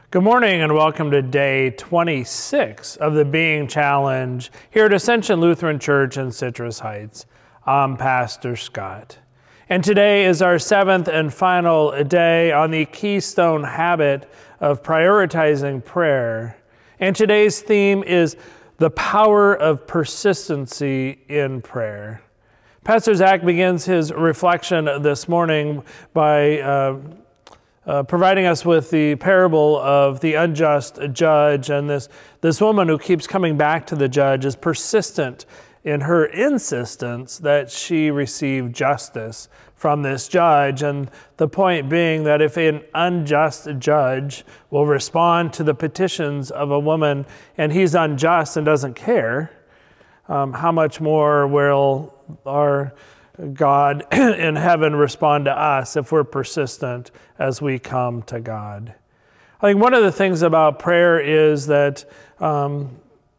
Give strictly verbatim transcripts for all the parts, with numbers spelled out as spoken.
Good morning and welcome to day twenty-six of the Being Challenge here at Ascension Lutheran Church in Citrus Heights. I'm Pastor Scott. And today is our seventh and final day on the keystone habit of prioritizing prayer. And today's theme is the power of persistency in prayer. Pastor Zach begins his reflection this morning by uh, Uh, providing us with the parable of the unjust judge, and this, this woman who keeps coming back to the judge is persistent in her insistence that she receive justice from this judge. And the point being that if an unjust judge will respond to the petitions of a woman and he's unjust and doesn't care, um, how much more will our God in heaven respond to us if we're persistent as we come to God? I think one of the things about prayer is that um,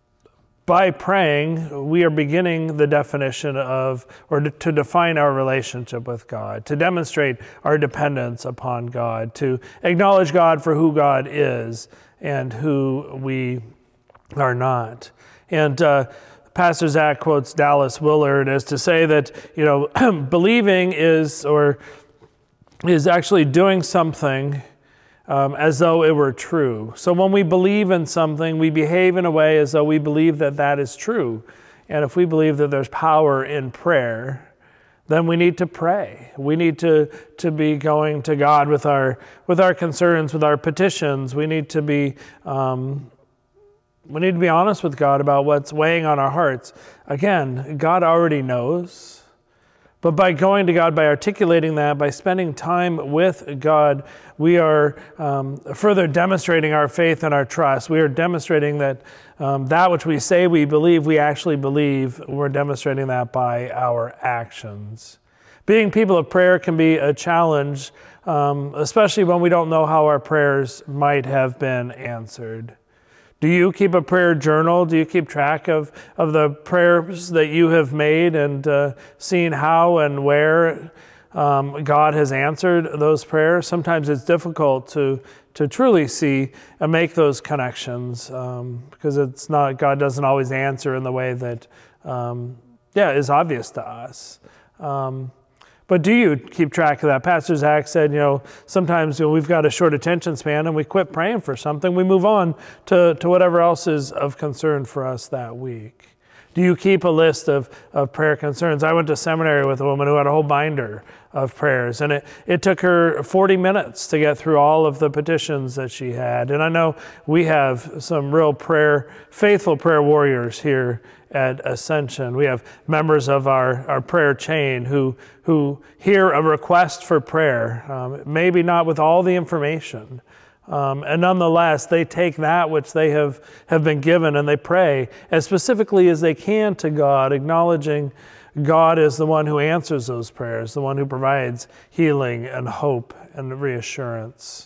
by praying, we are beginning the definition of, or to, to define our relationship with God, to demonstrate our dependence upon God, to acknowledge God for who God is and who we are not. And uh, Pastor Zach quotes Dallas Willard as to say that, you know, believing is or is actually doing something um, as though it were true. So when we believe in something, we behave in a way as though we believe that that is true. And if we believe that there's power in prayer, then we need to pray. We need to, to be going to God with our with our concerns, with our petitions. We need to be um, We need to be honest with God about what's weighing on our hearts. Again, God already knows. But by going to God, by articulating that, by spending time with God, we are um, further demonstrating our faith and our trust. We are demonstrating that um, that which we say we believe, we actually believe. We're demonstrating that by our actions. Being people of prayer can be a challenge, um, especially when we don't know how our prayers might have been answered. Do you keep a prayer journal? Do you keep track of, of the prayers that you have made and uh, seen how and where um, God has answered those prayers? Sometimes it's difficult to to truly see and make those connections um, because it's not, God doesn't always answer in the way that um, yeah is obvious to us. Um, But do you keep track of that? Pastor Zach said, you know, sometimes you know, we've got a short attention span and we quit praying for something. We move on to, to whatever else is of concern for us that week. Do you keep a list of, of prayer concerns? I went to seminary with a woman who had a whole binder of prayers, and it, it took her forty minutes to get through all of the petitions that she had. And I know we have some real prayer, faithful prayer warriors here at Ascension. We have members of our, our prayer chain who who hear a request for prayer, um, maybe not with all the information, um, and nonetheless they take that which they have, have been given and they pray as specifically as they can to God, acknowledging God is the one who answers those prayers, the one who provides healing and hope and reassurance.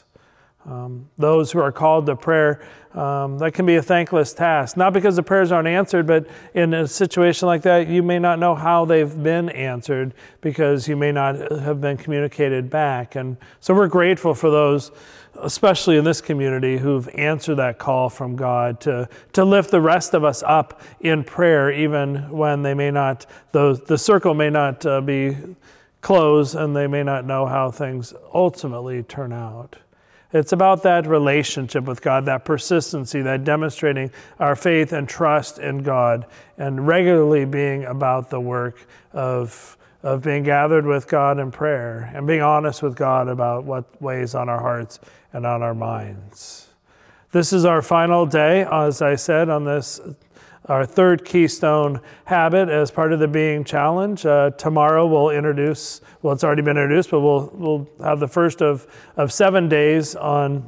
Um, those who are called to prayer, um, that can be a thankless task. Not because the prayers aren't answered, but in a situation like that, you may not know how they've been answered because you may not have been communicated back. And so we're grateful for those, especially in this community, who've answered that call from God to, to lift the rest of us up in prayer, even when they may not, the, the circle may not uh, be closed and they may not know how things ultimately turn out. It's about that relationship with God, that persistency, that demonstrating our faith and trust in God, and regularly being about the work of, of being gathered with God in prayer and being honest with God about what weighs on our hearts and on our minds. This is our final day, as I said, on this our third keystone habit as part of the Being Challenge. Uh, tomorrow we'll introduce, well, it's already been introduced, but we'll we'll have the first of, of seven days on,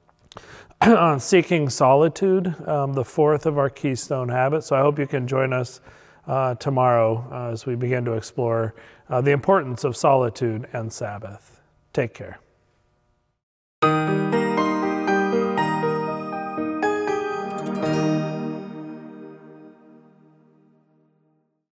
on seeking solitude, um, the fourth of our keystone habits. So I hope you can join us uh, tomorrow uh, as we begin to explore uh, the importance of solitude and Sabbath. Take care.